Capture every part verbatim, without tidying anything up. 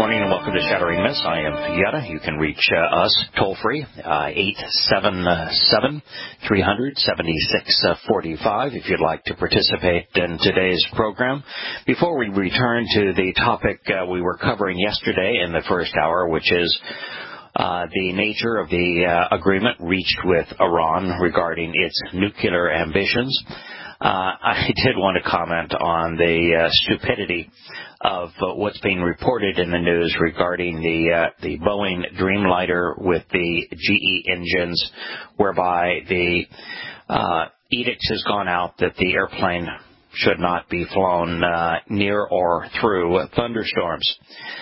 morning and welcome to Shattering Myths. I am Yetta. You can reach uh, us toll-free, uh, eight seven seven, three hundred, seventy-six forty-five if you'd like to participate in today's program. Before we return to the topic uh, we were covering yesterday in the first hour, which is uh, the nature of the uh, agreement reached with Iran regarding its nuclear ambitions, uh, I did want to comment on the uh, stupidity of uh, what's being reported in the news regarding the uh, the Boeing Dreamliner with the G E engines, whereby the uh, edict has gone out that the airplane should not be flown uh, near or through thunderstorms.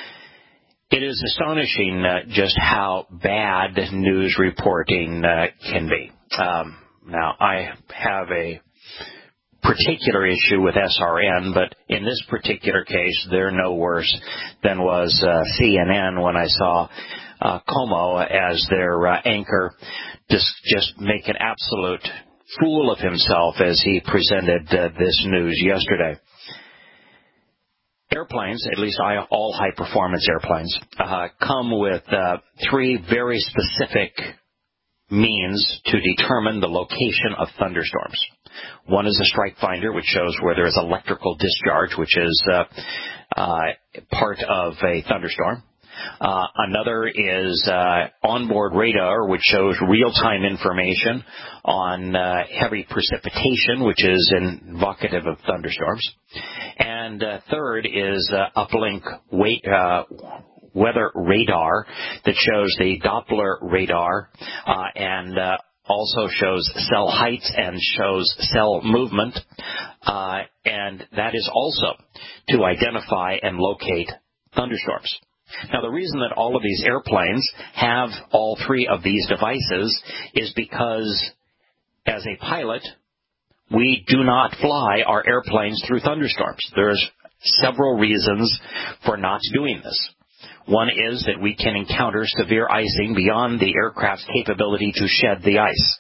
It is astonishing uh, just how bad news reporting uh, can be. Um, now, I have a particular issue with S R N, but in this particular case, they're no worse than was uh, C N N when I saw uh, Como as their uh, anchor just, just make an absolute fool of himself as he presented uh, this news yesterday. Airplanes, at least I, all high-performance airplanes, uh, come with uh, three very specific means to determine the location of thunderstorms. One is a strike finder, which shows where there is electrical discharge, which is uh, uh, part of a thunderstorm. Uh, another is uh, onboard radar, which shows real-time information on uh, heavy precipitation, which is invocative of thunderstorms. And uh, third is uh, uplink weight, uh, weather radar that shows the Doppler radar uh, and uh, also shows cell height and shows cell movement, uh, and that is also to identify and locate thunderstorms. Now, the reason that all of these airplanes have all three of these devices is because, as a pilot, we do not fly our airplanes through thunderstorms. There's several reasons for not doing this. One is that we can encounter severe icing beyond the aircraft's capability to shed the ice.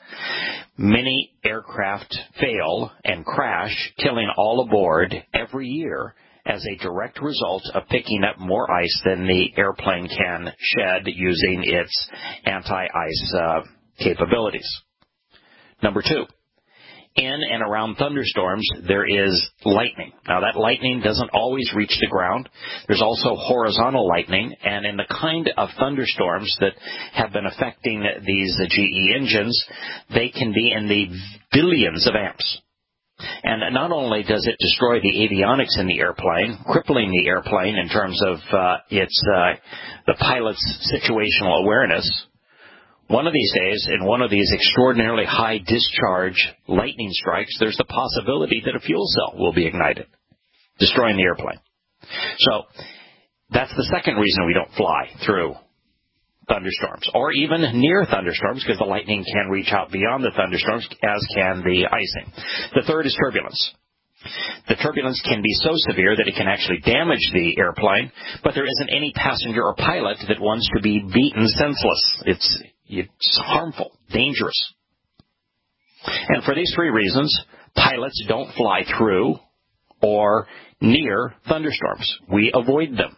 Many aircraft fail and crash, killing all aboard every year as a direct result of picking up more ice than the airplane can shed using its anti-ice uh, capabilities. Number two. In and around thunderstorms, there is lightning. Now, that lightning doesn't always reach the ground. There's also horizontal lightning, and in the kind of thunderstorms that have been affecting these G E engines, they can be in the billions of amps. And not only does it destroy the avionics in the airplane, crippling the airplane in terms of uh, its uh, the pilot's situational awareness, one of these days, in one of these extraordinarily high discharge lightning strikes, there's the possibility that a fuel cell will be ignited, destroying the airplane. So that's the second reason we don't fly through thunderstorms, or even near thunderstorms, because the lightning can reach out beyond the thunderstorms, as can the icing. The third is turbulence. The turbulence can be so severe that it can actually damage the airplane, but there isn't any passenger or pilot that wants to be beaten senseless. It's It's harmful, dangerous. And for these three reasons, pilots don't fly through or near thunderstorms. We avoid them.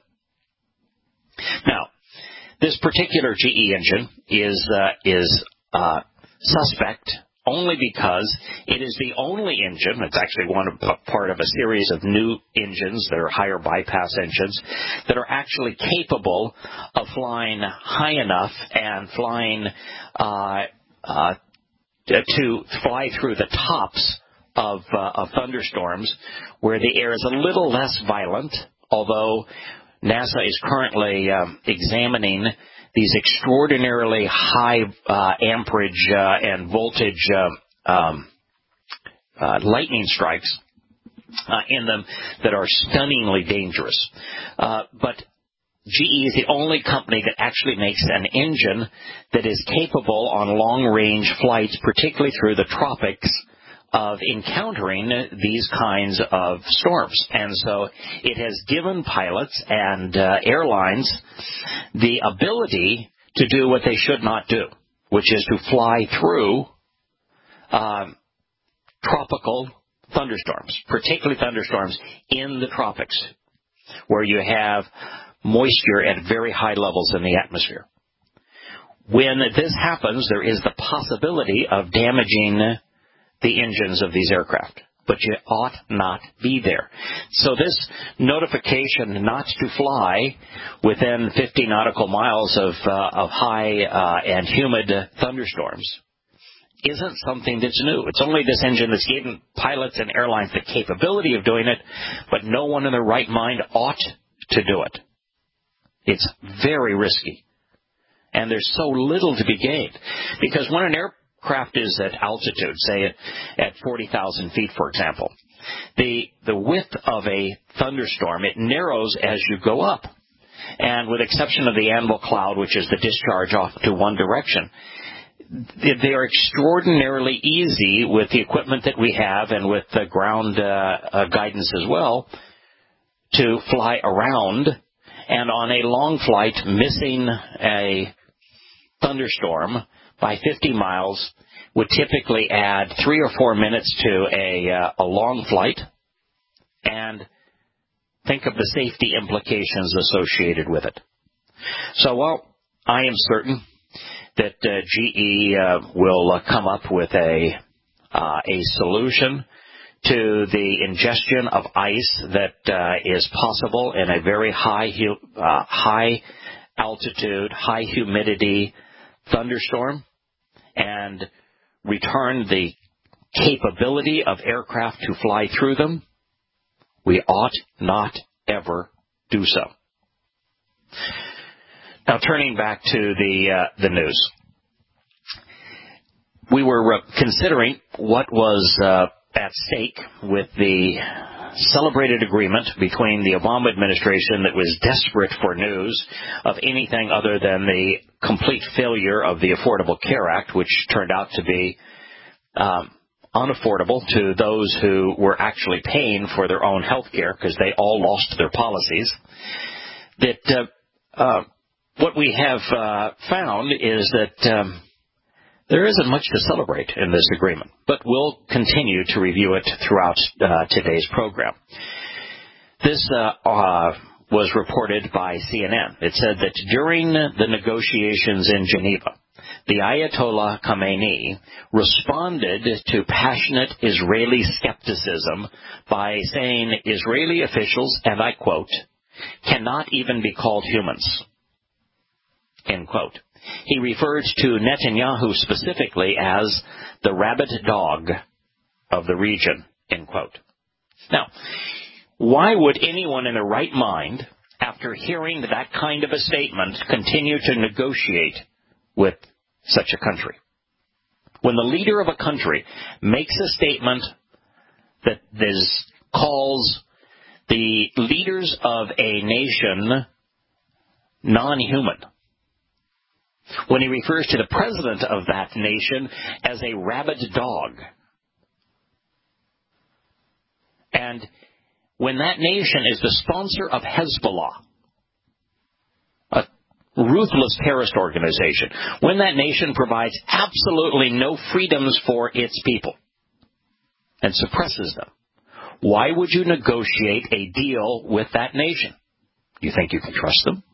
Now, this particular G E engine is uh, is uh, suspect only because it is the only engine, it's actually one of, a part of a series of new engines that are higher bypass engines, that are actually capable of flying high enough and flying uh, uh, to fly through the tops of, uh, of thunderstorms where the air is a little less violent, although NASA is currently um, examining these extraordinarily high uh, amperage uh, and voltage uh, um, uh, lightning strikes uh, in them that are stunningly dangerous. Uh, but G E is the only company that actually makes an engine that is capable on long-range flights, particularly through the tropics, of encountering these kinds of storms. And so it has given pilots and uh, airlines the ability to do what they should not do, which is to fly through um, tropical thunderstorms, particularly thunderstorms in the tropics, where you have moisture at very high levels in the atmosphere. When this happens, there is the possibility of damaging the engines of these aircraft, but you ought not be there. So this notification not to fly within fifty nautical miles of, uh, of high uh, and humid thunderstorms isn't something that's new. It's only this engine that's giving pilots and airlines the capability of doing it, but no one in their right mind ought to do it. It's very risky, and there's so little to be gained. Because when an aircraft is at altitude, say at, at forty thousand feet, for example, the, the width of a thunderstorm, it narrows as you go up. And with the exception of the anvil cloud, which is the discharge off to one direction, they are extraordinarily easy with the equipment that we have and with the ground uh, uh, guidance as well to fly around. And on a long flight, missing a thunderstorm by fifty miles would typically add three or four minutes to a, uh, a long flight. And think of the safety implications associated with it. So, well, I am certain that uh, G E uh, will uh, come up with a uh, a solution to the ingestion of ice that uh, is possible in a very high hu- uh, high altitude, high humidity thunderstorm, and return the capability of aircraft to fly through them. We ought not ever do so. Now, turning back to the uh, the news, we were uh, considering what was uh, at stake with the celebrated agreement between the Obama administration that was desperate for news of anything other than the complete failure of the Affordable Care Act, which turned out to be um, unaffordable to those who were actually paying for their own health care because they all lost their policies. That uh, uh, what we have uh, found is that um, there isn't much to celebrate in this agreement, but we'll continue to review it throughout uh, today's program. This uh, uh, was reported by C N N. It said that during the negotiations in Geneva, the Ayatollah Khamenei responded to passionate Israeli skepticism by saying Israeli officials, and I quote, cannot even be called humans, end quote. He referred to Netanyahu specifically as the rabid dog of the region, end quote. Now, why would anyone in their right mind, after hearing that kind of a statement, continue to negotiate with such a country? When the leader of a country makes a statement that is, calls the leaders of a nation non-human, when he refers to the president of that nation as a rabid dog, and when that nation is the sponsor of Hezbollah, a ruthless terrorist organization, when that nation provides absolutely no freedoms for its people and suppresses them, why would you negotiate a deal with that nation? You think you can trust them?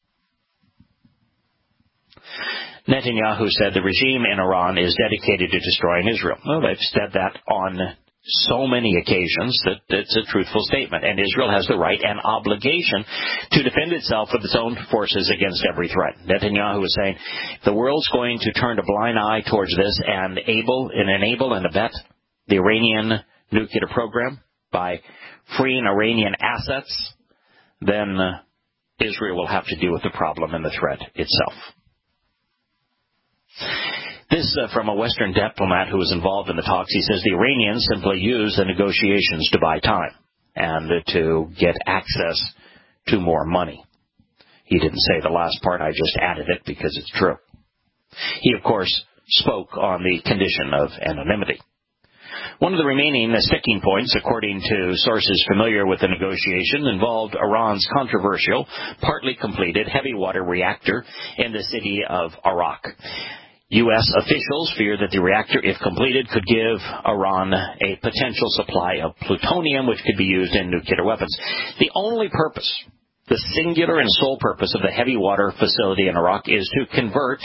Netanyahu said the regime in Iran is dedicated to destroying Israel. Well, they've said that on so many occasions that it's a truthful statement, and Israel has the right and obligation to defend itself with its own forces against every threat. Netanyahu is saying the world's going to turn a blind eye towards this and able and enable and abet the Iranian nuclear program by freeing Iranian assets, then uh, Israel will have to deal with the problem and the threat itself. This uh, from a Western diplomat who was involved in the talks. He says the Iranians simply use the negotiations to buy time and uh, to get access to more money. He didn't say the last part. I just added it because it's true. He, of course, spoke on the condition of anonymity. One of the remaining sticking points, according to sources familiar with the negotiation, involved Iran's controversial, partly completed heavy water reactor in the city of Arak. U S officials fear that the reactor, if completed, could give Iran a potential supply of plutonium, which could be used in nuclear weapons. The only purpose The singular and sole purpose of the heavy water facility in Iraq is to convert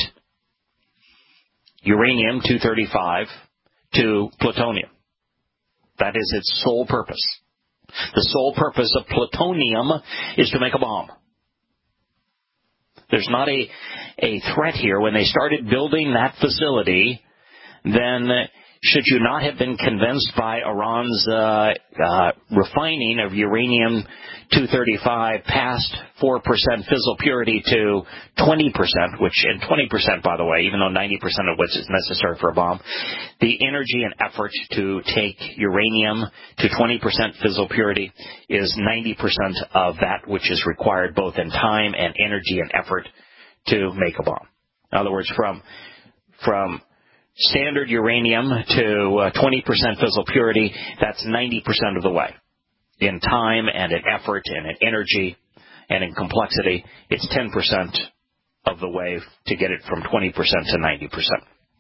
uranium two thirty-five to plutonium. That is its sole purpose. The sole purpose of plutonium is to make a bomb. There's not a, a threat here. When they started building that facility, then should you not have been convinced by Iran's uh, uh, refining of uranium two thirty-five past four percent fissile purity to twenty percent, which, and twenty percent, by the way, even though ninety percent of which is necessary for a bomb, the energy and effort to take uranium to twenty percent fissile purity is ninety percent of that which is required both in time and energy and effort to make a bomb. In other words, from from standard uranium to uh, twenty percent fissile purity, that's ninety percent of the way. In time and in effort and in energy and in complexity, it's ten percent of the way to get it from twenty percent to ninety percent.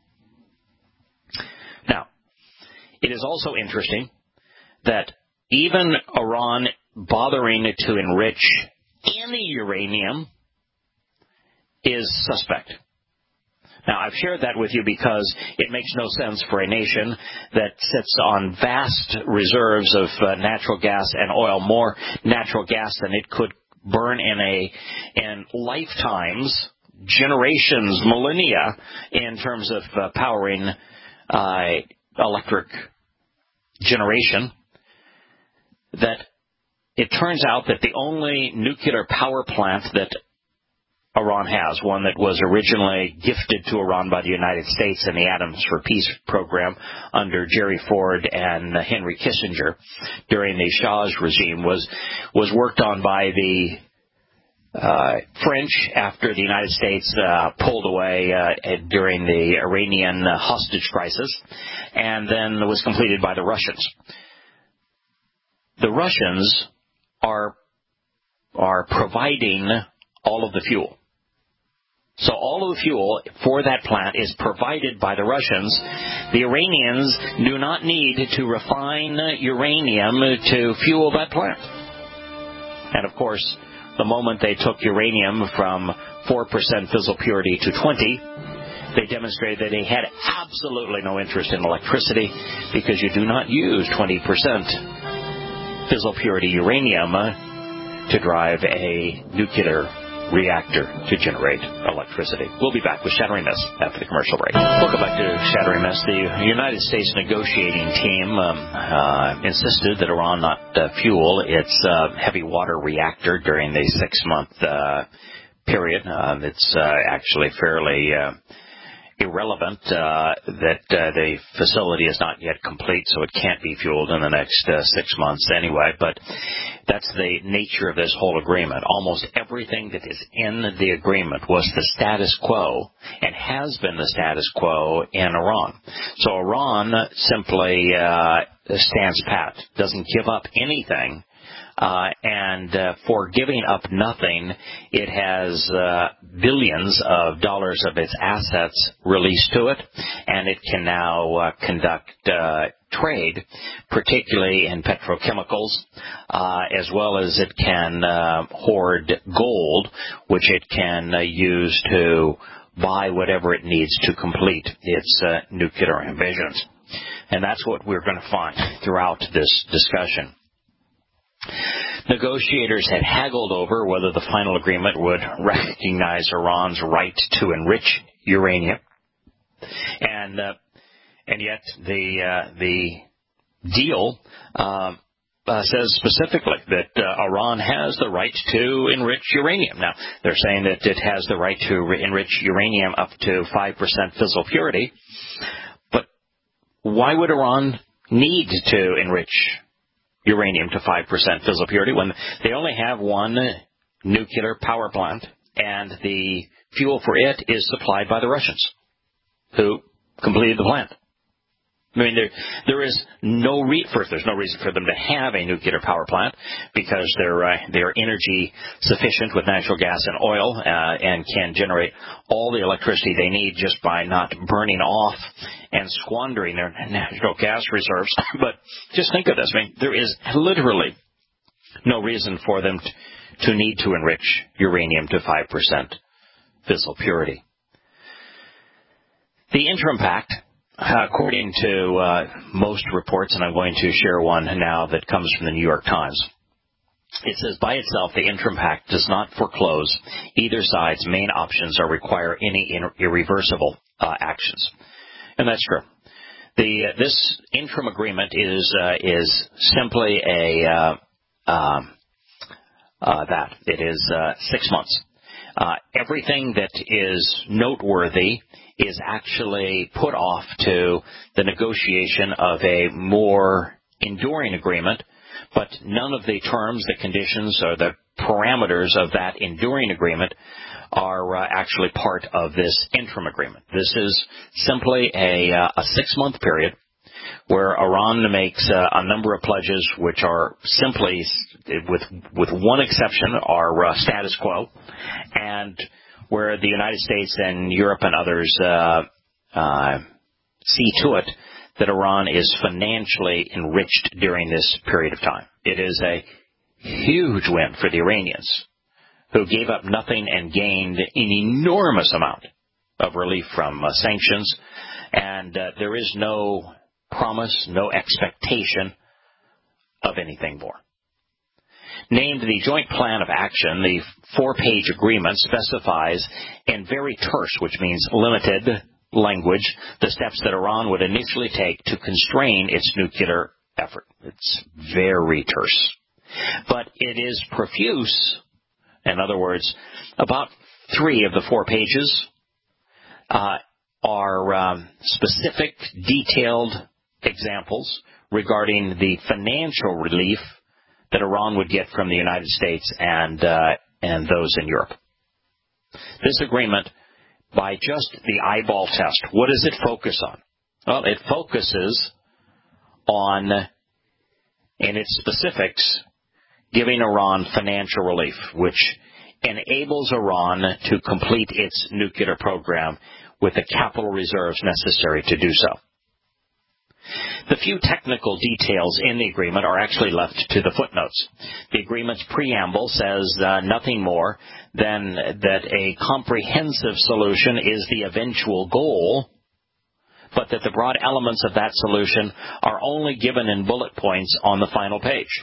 Now, it is also interesting that even Iran bothering to enrich any uranium is suspect. Now, I've shared that with you because it makes no sense for a nation that sits on vast reserves of uh, natural gas and oil, more natural gas than it could burn in a in lifetimes, generations, millennia, in terms of uh, powering uh, electric generation, that it turns out that the only nuclear power plant that Iran has, one that was originally gifted to Iran by the United States in the Atoms for Peace program under Jerry Ford and Henry Kissinger during the Shah's regime, was was worked on by the uh, French after the United States uh, pulled away uh, during the Iranian uh, hostage crisis, and then was completed by the Russians. The Russians are are providing all of the fuel. So all of the fuel for that plant is provided by the Russians. The Iranians do not need to refine uranium to fuel that plant. And of course, the moment they took uranium from four percent fissile purity to twenty, they demonstrated that they had absolutely no interest in electricity because you do not use twenty percent fissile purity uranium to drive a nuclear reactor to generate electricity. We'll be back with Shattering Myths after the commercial break. Welcome back to Shattering Myths. The United States negotiating team um, uh, insisted that Iran not uh, fuel its uh, heavy water reactor during the six-month uh, period. Um, it's uh, actually fairly uh, irrelevant uh, that uh, the facility is not yet complete, so it can't be fueled in the next uh, six months anyway. But that's the nature of this whole agreement. Almost everything that is in the agreement was the status quo and has been the status quo in Iran. So Iran simply uh, stands pat, doesn't give up anything. Uh, and uh, for giving up nothing, it has uh, billions of dollars of its assets released to it, and it can now uh, conduct uh, trade, particularly in petrochemicals, uh, as well as it can uh, hoard gold, which it can uh, use to buy whatever it needs to complete its uh, nuclear ambitions. And that's what we're going to find throughout this discussion. Negotiators had haggled over whether the final agreement would recognize Iran's right to enrich uranium, and uh, and yet the uh, the deal uh, uh, says specifically that uh, Iran has the right to enrich uranium. Now they're saying that it has the right to re- enrich uranium up to five percent fissile purity, but why would Iran need to enrich uranium to five percent fissile purity when they only have one nuclear power plant and the fuel for it is supplied by the Russians, who completed the plant? I mean, there there is no re- first, there's no reason for them to have a nuclear power plant because they're uh, they're energy sufficient with natural gas and oil uh, and can generate all the electricity they need just by not burning off and squandering their natural gas reserves. But just think of this. I mean, there is literally no reason for them t- to need to enrich uranium to five percent fissile purity. The interim pact, according to uh, most reports, and I'm going to share one now that comes from the New York Times, it says, by itself, the interim pact does not foreclose either side's main options or require any irreversible uh, actions. And that's true. The, uh, this interim agreement is, uh, is simply a, uh, um, uh, that. It is, uh, six months. Uh, everything that is noteworthy is actually put off to the negotiation of a more enduring agreement, but none of the terms, the conditions, or the parameters of that enduring agreement are uh, actually part of this interim agreement. This is simply a, uh, a six-month period where Iran makes uh, a number of pledges which are simply, with with one exception, are uh, status quo, and where the United States and Europe and others uh, uh, see to it that Iran is financially enriched during this period of time. It is a huge win for the Iranians, who gave up nothing and gained an enormous amount of relief from uh, sanctions, and uh, there is no promise, no expectation of anything more. Named the Joint Plan of Action, the four-page agreement specifies in very terse, which means limited language, the steps that Iran would initially take to constrain its nuclear effort. It's very terse. But it is profuse. In other words, about three of the four pages uh, are um, specific, detailed examples regarding the financial relief that Iran would get from the United States and uh, and those in Europe. This agreement, by just the eyeball test, what does it focus on? Well, it focuses on, in its specifics, giving Iran financial relief, which enables Iran to complete its nuclear program with the capital reserves necessary to do so. The few technical details in the agreement are actually left to the footnotes. The agreement's preamble says uh, nothing more than that a comprehensive solution is the eventual goal, but that the broad elements of that solution are only given in bullet points on the final page.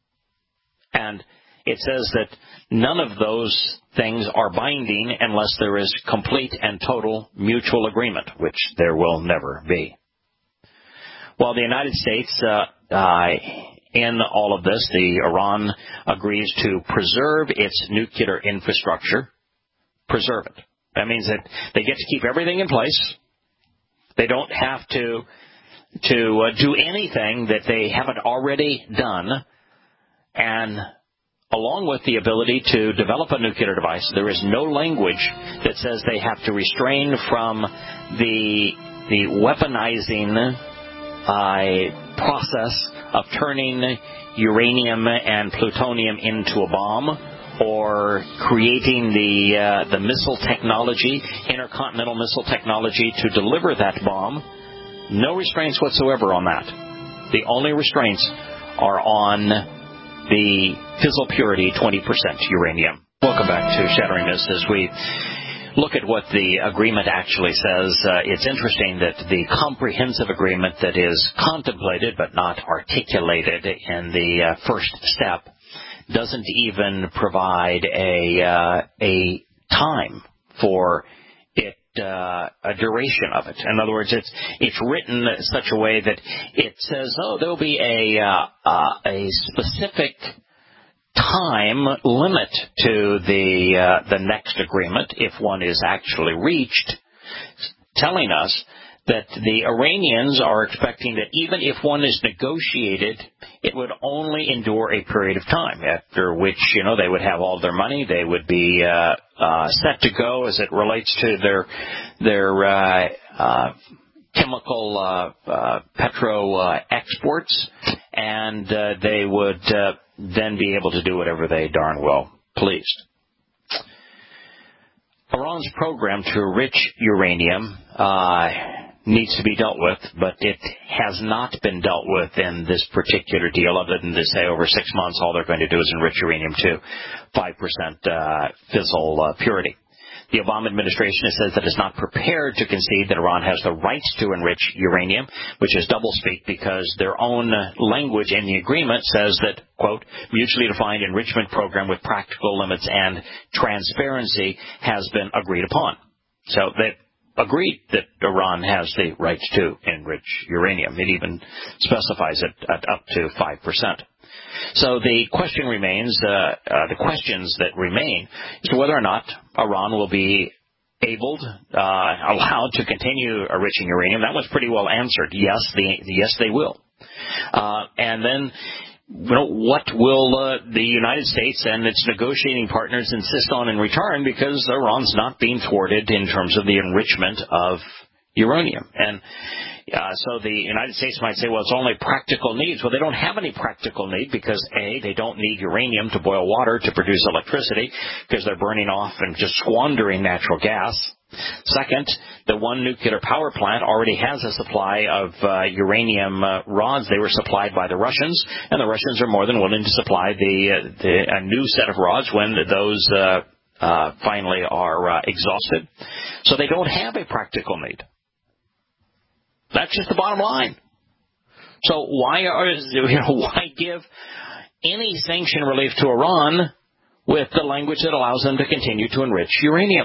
And it says that none of those things are binding unless there is complete and total mutual agreement, which there will never be. While the United States, uh, uh, in all of this, the Iran agrees to preserve its nuclear infrastructure, preserve it. That means that they get to keep everything in place. They don't have to to uh, do anything that they haven't already done. And along with the ability to develop a nuclear device, there is no language that says they have to restrain from the the weaponizing uh, process of turning uranium and plutonium into a bomb, or creating the uh, the missile technology, intercontinental missile technology to deliver that bomb. No restraints whatsoever on that. The only restraints are on the fissile purity twenty percent uranium. Welcome back to Shattering Myths. As we look at what the agreement actually says, uh, it's interesting that the comprehensive agreement that is contemplated but not articulated in the uh, first step doesn't even provide a uh, a time for it, uh, a duration of it. In other words, it's it's written in such a way that it says, oh, there'll be a uh, uh, a specific time limit to the uh, the next agreement, if one is actually reached, telling us that the Iranians are expecting that even if one is negotiated, it would only endure a period of time, after which, you know, they would have all their money, they would be uh, uh, set to go as it relates to their their uh, uh, chemical uh, uh, petro uh, exports, and uh, they would uh, then be able to do whatever they darn well pleased. Iran's program to enrich uranium uh, needs to be dealt with, but it has not been dealt with in this particular deal, other than to say over six months all they're going to do is enrich uranium to five percent uh, fissile uh, purity. The Obama administration says that it's not prepared to concede that Iran has the rights to enrich uranium, which is doublespeak because their own language in the agreement says that, quote, mutually defined enrichment program with practical limits and transparency has been agreed upon. So they agreed that Iran has the rights to enrich uranium. It even specifies it at up to five percent. So the question remains, uh, uh, the questions that remain is whether or not Iran will be able, uh, allowed to continue enriching uranium. That was pretty well answered. Yes, the, yes, they will. Uh, and then, you know, what will uh, the United States and its negotiating partners insist on in return, because Iran's not being thwarted in terms of the enrichment of uranium. And Uh, so the United States might say, well, it's only practical needs. Well, they don't have any practical need because, A, they don't need uranium to boil water to produce electricity because they're burning off and just squandering natural gas. Second, the one nuclear power plant already has a supply of uh, uranium uh, rods. They were supplied by the Russians, and the Russians are more than willing to supply the, uh, the a new set of rods when those uh, uh, finally are uh, exhausted. So they don't have a practical need. That's just the bottom line. So why are you know why give any sanction relief to Iran with the language that allows them to continue to enrich uranium?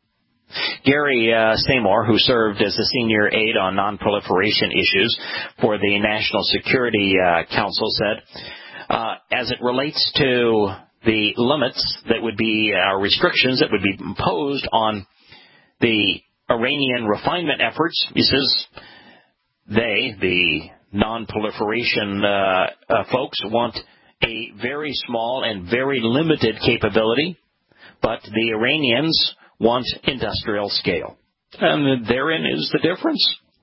Gary uh, Seymour, who served as the senior aide on nonproliferation issues for the National Security uh, Council, said, uh, as it relates to the limits that would be uh, restrictions that would be imposed on the Iranian refinement efforts, he says, they, the non-proliferation uh, uh, folks, want a very small and very limited capability, but the Iranians want industrial scale. And therein is the difference.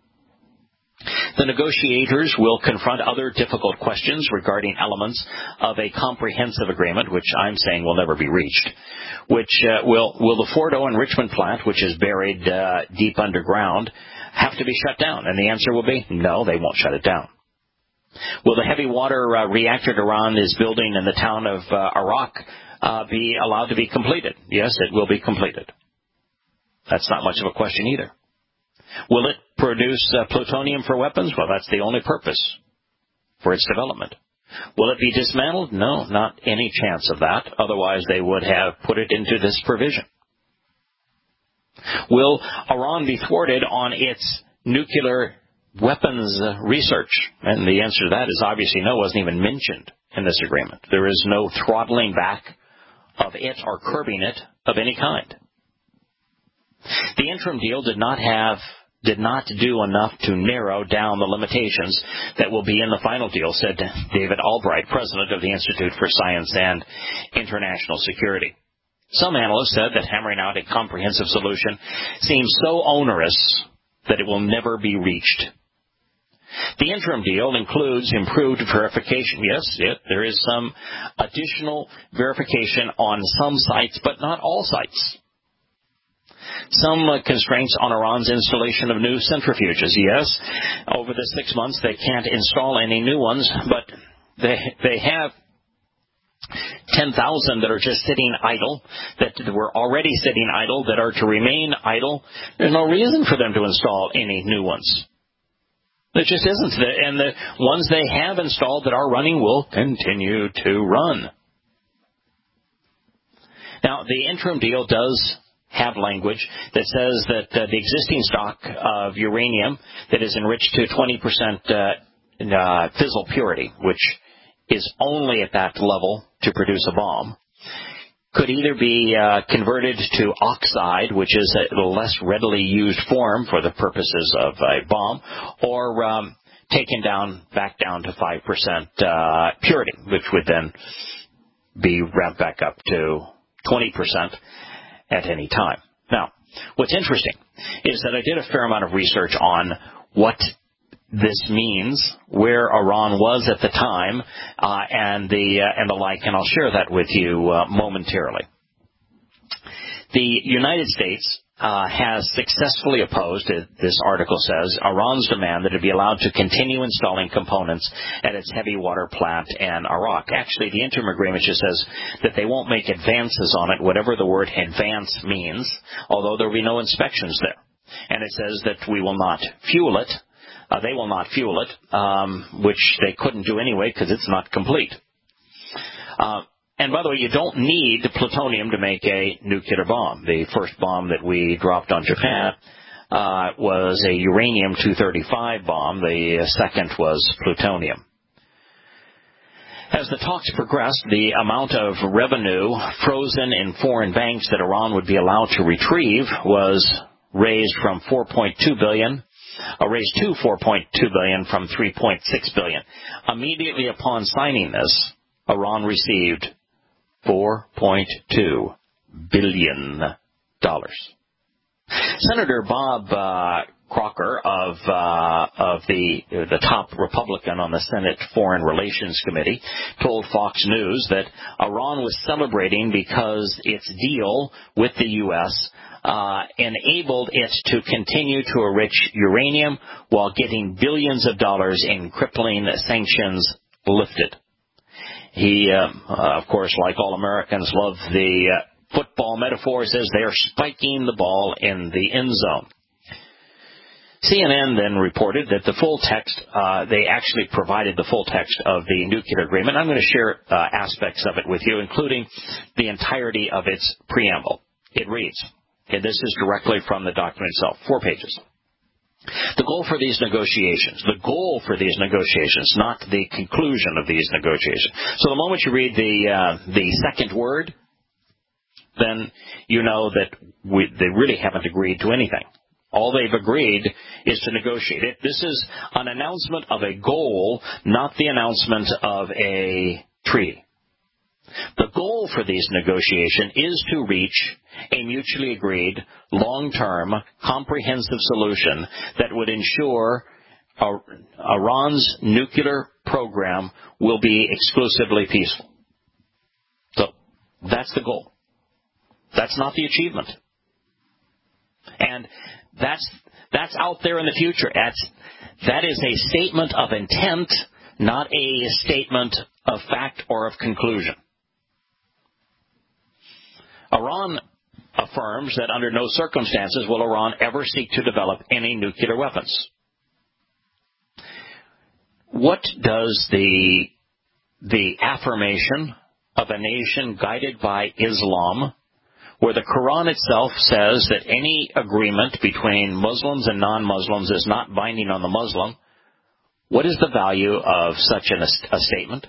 The negotiators will confront other difficult questions regarding elements of a comprehensive agreement, which I'm saying will never be reached, which uh, will, will the Fordo enrichment plant, which is buried uh, deep underground, have to be shut down? And the answer will be no, they won't shut it down. Will the heavy water uh, reactor Iran is building in the town of uh, Arak uh, be allowed to be completed? Yes, it will be completed. That's not much of a question either. Will it produce uh, plutonium for weapons? Well, that's the only purpose for its development. Will it be dismantled? No, not any chance of that. Otherwise, they would have put it into this provision. Will Iran be thwarted on its nuclear weapons uh, research? And the answer to that is obviously no. It wasn't even mentioned in this agreement. There is no throttling back of it or curbing it of any kind. The interim deal did not have, did not do enough to narrow down the limitations that will be in the final deal, said David Albright, president of the Institute for Science and International Security. Some analysts said that hammering out a comprehensive solution seems so onerous that it will never be reached. The interim deal includes improved verification. Yes, it, there is some additional verification on some sites, but not all sites. Some uh, constraints on Iran's installation of new centrifuges. Yes, over the six months they can't install any new ones, but they they have ten thousand that are just sitting idle, that were already sitting idle, that are to remain idle. There's no reason for them to install any new ones. There just isn't. And the ones they have installed that are running will continue to run. Now, the interim deal does have language that says that uh, the existing stock of uranium that is enriched to twenty percent uh, uh, fissile purity, which is only at that level to produce a bomb, could either be uh, converted to oxide, which is a less readily used form for the purposes of a bomb, or um, taken down back down to five percent uh, purity, which would then be ramped back up to twenty percent at any time. Now, what's interesting is that I did a fair amount of research on what this means, where Iran was at the time, uh, and the uh, and the like, and I'll share that with you uh, momentarily. The United States uh, has successfully opposed, this article says, Iran's demand that it be allowed to continue installing components at its heavy water plant in Iraq. Actually, the interim agreement just says that they won't make advances on it, whatever the word advance means, although there will be no inspections there. And it says that we will not fuel it. Uh, they will not fuel it, um, which they couldn't do anyway because it's not complete. Uh, And by the way, you don't need plutonium to make a nuclear bomb. The first bomb that we dropped on Japan uh, was a uranium two thirty-five bomb. The second was plutonium. As the talks progressed, the amount of revenue frozen in foreign banks that Iran would be allowed to retrieve was raised from four point two billion dollars, uh, raised to four point two billion dollars from three point six billion dollars. Immediately upon signing this, Iran received four point two billion dollars. Senator Bob uh, Crocker of uh, of the the top Republican on the Senate Foreign Relations Committee told Fox News that Iran was celebrating because its deal with the U S uh, enabled it to continue to enrich uranium while getting billions of dollars in crippling sanctions lifted. He, uh, uh, of course, like all Americans, love the uh, football metaphor. He says they are spiking the ball in the end zone. C N N then reported that the full text, uh, they actually provided the full text of the nuclear agreement. I'm going to share uh, aspects of it with you, including the entirety of its preamble. It reads, and this is directly from the document itself, four pages. The goal for these negotiations, the goal for these negotiations, not the conclusion of these negotiations. So the moment you read the uh, the second word, then you know that we, they really haven't agreed to anything. All they've agreed is to negotiate it. This is an announcement of a goal, not the announcement of a treaty. The goal for these negotiations is to reach a mutually agreed, long-term, comprehensive solution that would ensure Iran's nuclear program will be exclusively peaceful. So that's the goal. That's not the achievement. And that's that's out there in the future. That's, that is a statement of intent, not a statement of fact or of conclusion. Iran affirms that under no circumstances will Iran ever seek to develop any nuclear weapons. What does the, the affirmation of a nation guided by Islam, where the Quran itself says that any agreement between Muslims and non-Muslims is not binding on the Muslim, what is the value of such an, a statement?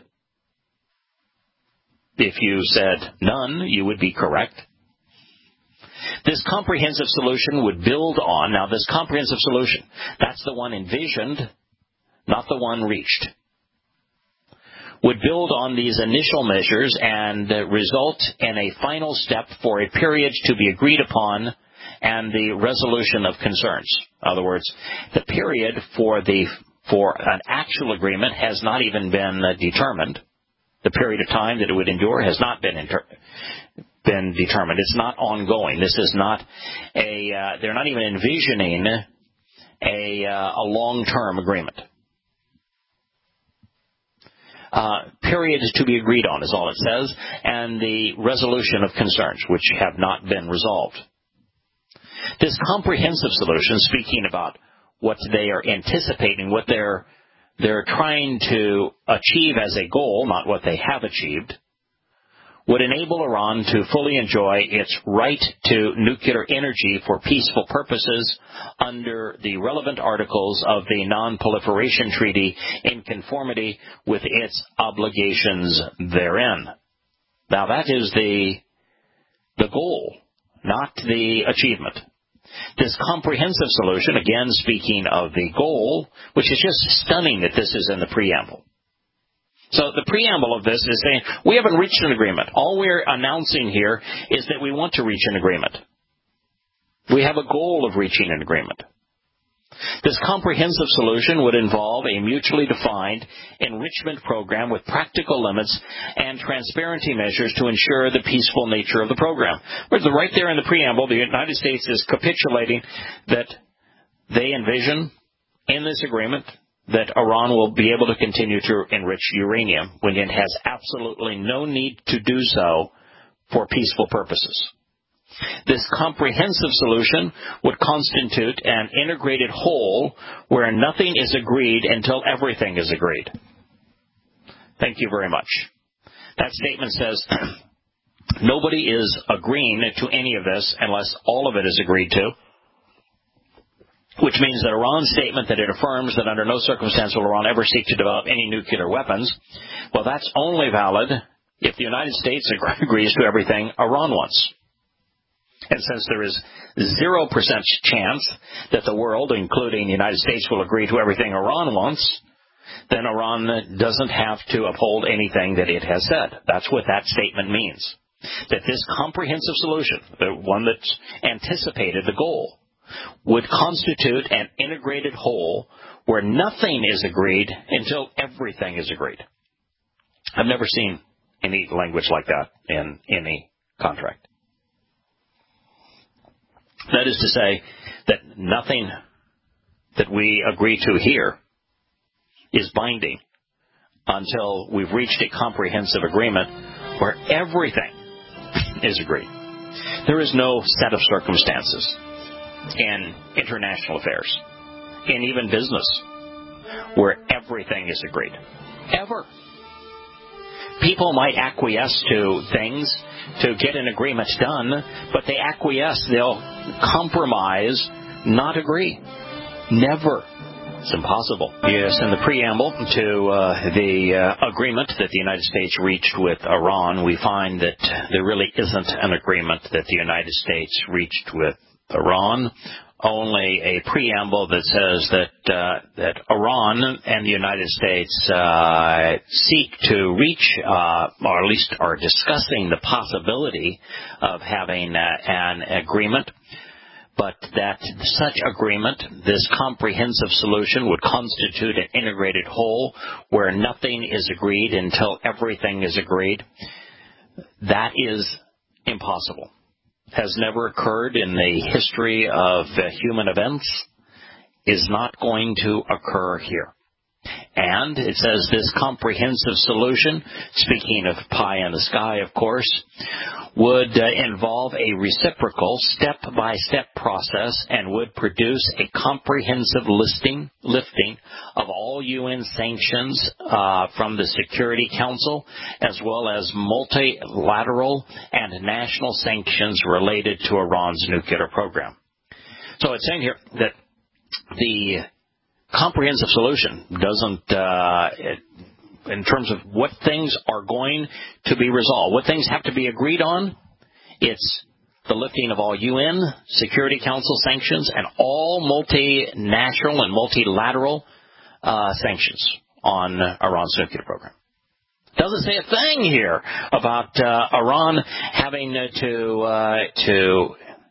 If you said none, you would be correct. This comprehensive solution would build on, now this comprehensive solution, that's the one envisioned, not the one reached, would build on these initial measures and result in a final step for a period to be agreed upon and the resolution of concerns. In other words, the period for the for an actual agreement has not even been determined. The period of time that it would endure has not been inter- been determined. It's not ongoing. This is not a. Uh, they're not even envisioning a uh, a long-term agreement. Uh, period is to be agreed on, is all it says, and the resolution of concerns which have not been resolved. This comprehensive solution, speaking about what they are anticipating, what they're they're trying to achieve as a goal, not what they have achieved, would enable Iran to fully enjoy its right to nuclear energy for peaceful purposes under the relevant articles of the Non-Proliferation Treaty in conformity with its obligations therein. Now that is the, the goal, not the achievement. This comprehensive solution, again speaking of the goal, which is just stunning that this is in the preamble. So the preamble of this is saying, we haven't reached an agreement. All we're announcing here is that we want to reach an agreement. We have a goal of reaching an agreement. This comprehensive solution would involve a mutually defined enrichment program with practical limits and transparency measures to ensure the peaceful nature of the program. Whereas right there in the preamble, the United States is capitulating that they envision in this agreement that Iran will be able to continue to enrich uranium when it has absolutely no need to do so for peaceful purposes. This comprehensive solution would constitute an integrated whole where nothing is agreed until everything is agreed. Thank you very much. That statement says nobody is agreeing to any of this unless all of it is agreed to, which means that Iran's statement that it affirms that under no circumstance will Iran ever seek to develop any nuclear weapons, well, that's only valid if the United States agrees to everything Iran wants. And since there is zero percent chance that the world, including the United States, will agree to everything Iran wants, then Iran doesn't have to uphold anything that it has said. That's what that statement means. That this comprehensive solution, the one that's anticipated the goal, would constitute an integrated whole where nothing is agreed until everything is agreed. I've never seen any language like that in any contract. That is to say that nothing that we agree to here is binding until we've reached a comprehensive agreement where everything is agreed. There is no set of circumstances in international affairs, in even business, where everything is agreed. Ever. People might acquiesce to things to get an agreement done, but they acquiesce, they'll compromise, not agree. Never. It's impossible. Yes, in the preamble to uh, the uh, agreement that the United States reached with Iran, we find that there really isn't an agreement that the United States reached with Iran. Only a preamble that says that uh, that Iran and the United States uh, seek to reach, uh, or at least are discussing the possibility of having uh, an agreement, but that such agreement, this comprehensive solution, would constitute an integrated whole where nothing is agreed until everything is agreed. That is impossible. Has never occurred in the history of uh, human events, is not going to occur here. And it says this comprehensive solution, speaking of pie in the sky, of course, would uh, involve a reciprocal step-by-step process and would produce a comprehensive listing, lifting of all U N sanctions uh, from the Security Council, as well as multilateral and national sanctions related to Iran's nuclear program. So it's saying here that the comprehensive solution doesn't, uh, it, in terms of what things are going to be resolved, what things have to be agreed on, it's the lifting of all U N Security Council sanctions and all multinational and multilateral uh, sanctions on uh, Iran's nuclear program. Doesn't say a thing here about uh, Iran having to uh, to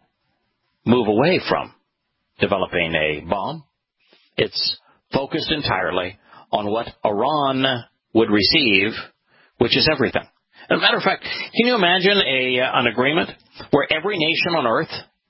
move away from developing a bomb. It's focused entirely on what Iran would receive, which is everything. As a matter of fact, can you imagine a uh, an agreement where every nation on earth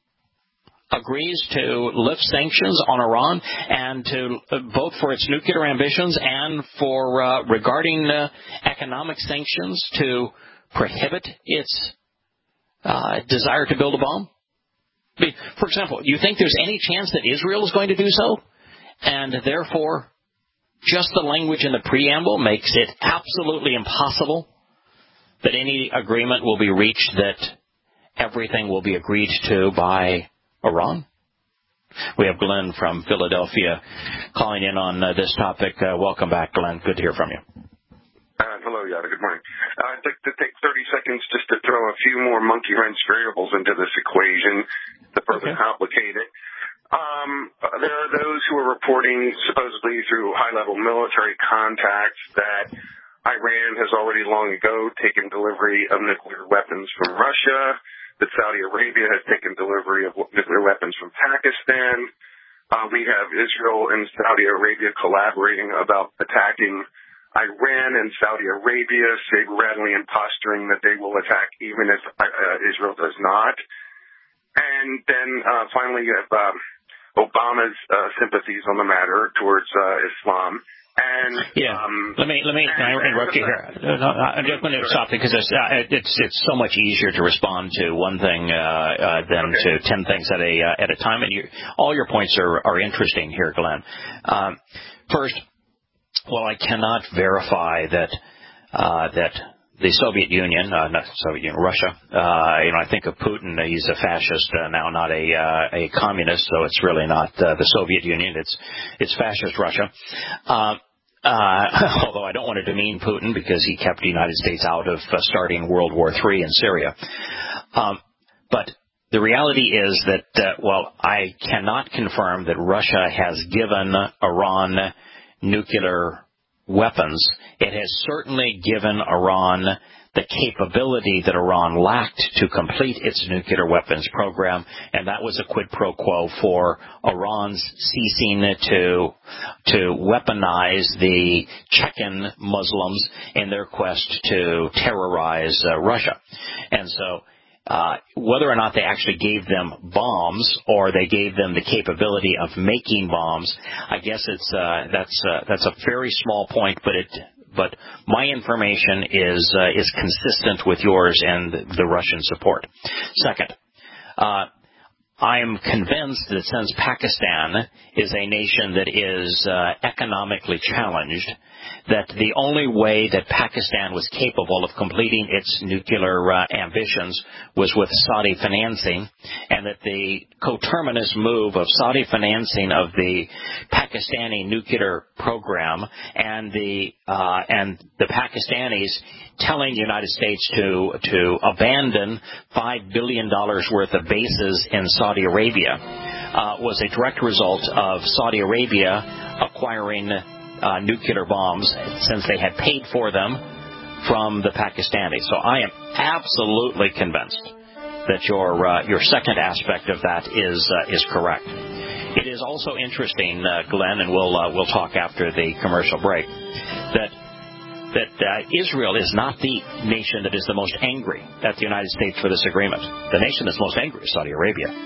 agrees to lift sanctions on Iran and to uh, vote for its nuclear ambitions and for uh, regarding uh, economic sanctions to prohibit its uh, desire to build a bomb? For example, you think there's any chance that Israel is going to do so? And therefore, just the language in the preamble makes it absolutely impossible that any agreement will be reached, that everything will be agreed to by Iran. We have Glenn from Philadelphia calling in on uh, this topic. Uh, welcome back, Glenn. Good to hear from you. Uh, hello, Yada. Good morning. Uh, I'd like to take thirty seconds just to throw a few more monkey wrench variables into this equation to further Okay. complicate it. Um, there are those who are reporting, supposedly through high-level military contacts, that Iran has already long ago taken delivery of nuclear weapons from Russia, that Saudi Arabia has taken delivery of nuclear weapons from Pakistan. Uh, we have Israel and Saudi Arabia collaborating about attacking Iran and Saudi Arabia, saber-rattling and posturing that they will attack even if uh, Israel does not. And then uh, finally, you have um, Obama's uh, sympathies on the matter towards uh, Islam. And yeah, um, let me let me can I interrupt you here. No, no, I'm just going to stop because it's uh, it's it's so much easier to respond to one thing uh, uh, than okay. to ten things at a uh, at a time. And you, all your points are are interesting here, Glenn. Um, first, well, I cannot verify that uh, that the Soviet Union, uh, not Soviet Union, Russia. Uh, you know, I think of Putin. Uh, he's a fascist uh, now, not a uh, a communist. So it's really not uh, the Soviet Union. It's it's fascist Russia. Uh, Uh, although I don't want to demean Putin because he kept the United States out of uh, starting World War Three in Syria. Um, but the reality is that, uh, well, I cannot confirm that Russia has given Iran nuclear weapons. It has certainly given Iran the capability that Iran lacked to complete its nuclear weapons program, and that was a quid pro quo for Iran's ceasing to to weaponize the Chechen Muslims in their quest to terrorize uh, Russia. And so uh, whether or not they actually gave them bombs or they gave them the capability of making bombs, I guess it's uh, that's uh, that's a very small point, but it But my information is uh, is consistent with yours and the Russian support. Second, uh, I am convinced that since Pakistan is a nation that is uh, economically challenged, that the only way that Pakistan was capable of completing its nuclear uh, ambitions was with Saudi financing, and that the coterminous move of Saudi financing of the Pakistani nuclear program and the uh, and the Pakistanis telling the United States to to abandon five billion dollars worth of bases in Saudi Arabia uh, was a direct result of Saudi Arabia acquiring Uh, nuclear bombs since they had paid for them from the Pakistanis. So I am absolutely convinced that your uh, your second aspect of that is uh, is correct. It is also interesting, uh, Glenn, and we'll uh, we'll talk after the commercial break, that that uh, Israel is not the nation that is the most angry at the United States for this agreement. The nation that's most angry is Saudi Arabia.